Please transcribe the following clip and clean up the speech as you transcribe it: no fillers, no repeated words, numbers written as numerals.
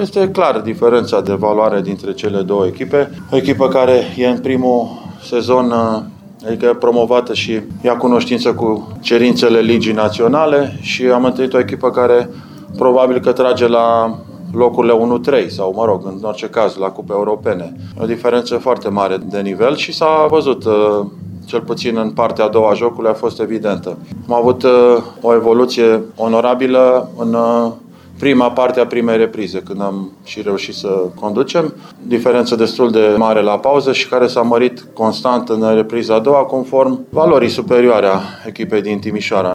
Este clar diferența de valoare dintre cele două echipe. O echipă care e în primul sezon, adică promovată și ia cunoștință cu cerințele ligii naționale, și am întâlnit o echipă care probabil că trage la locurile 1-3 sau, mă rog, în orice caz, la cupe europene. O diferență foarte mare de nivel și s-a văzut, cel puțin în partea a doua a jocului, a fost evidentă. Am avut o evoluție onorabilă în prima parte a primei reprize, când am și reușit să conducem. Diferență destul de mare la pauză și care s-a mărit constant în repriza a doua, conform valorii superioare a echipei din Timișoara.